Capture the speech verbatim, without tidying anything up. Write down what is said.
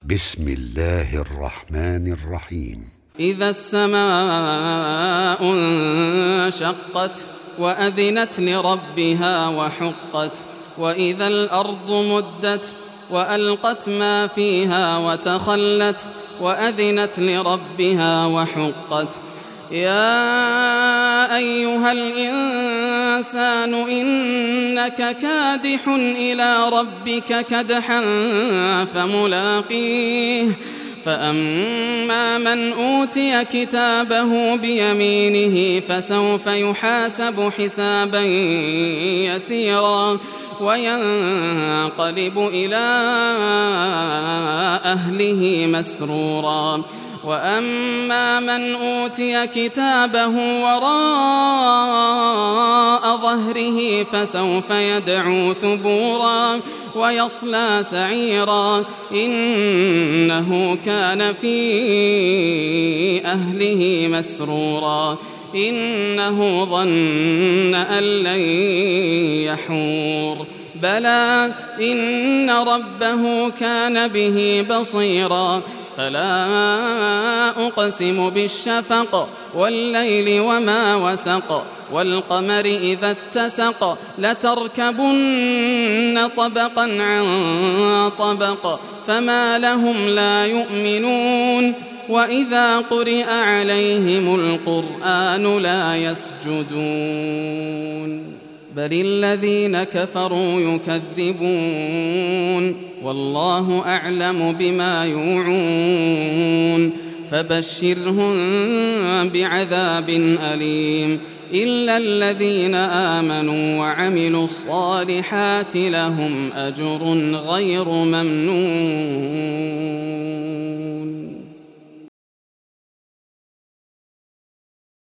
بسم الله الرحمن الرحيم. إذا السماء انشقت وأذنت لربها وحقت وإذا الأرض مدت وألقت ما فيها وتخلت وأذنت لربها وحقت يا أيها الإنسان إنك كادح إلى ربك كدحا فملاقيه فأما من أوتي كتابه بيمينه فسوف يحاسب حسابا يسيرا وينقلب إلى أهله مسرورا وأما من أوتي كتابه وراء ظهره فسوف يدعو ثبورا ويصلى سعيرا إنه كان في أهله مسرورا إنه ظن أن لن يحور بلى إن ربه كان به بصيرا فلا أقسم بالشفق والليل وما وسق والقمر إذا اتسق لتركبن طبقا عن طبق فما لهم لا يؤمنون وإذا قرئ عليهم القرآن لا يسجدون بل الذين كفروا يكذبون والله أعلم بما يوعون فبشرهم بعذاب أليم إلا الذين آمنوا وعملوا الصالحات لهم أجر غير ممنون.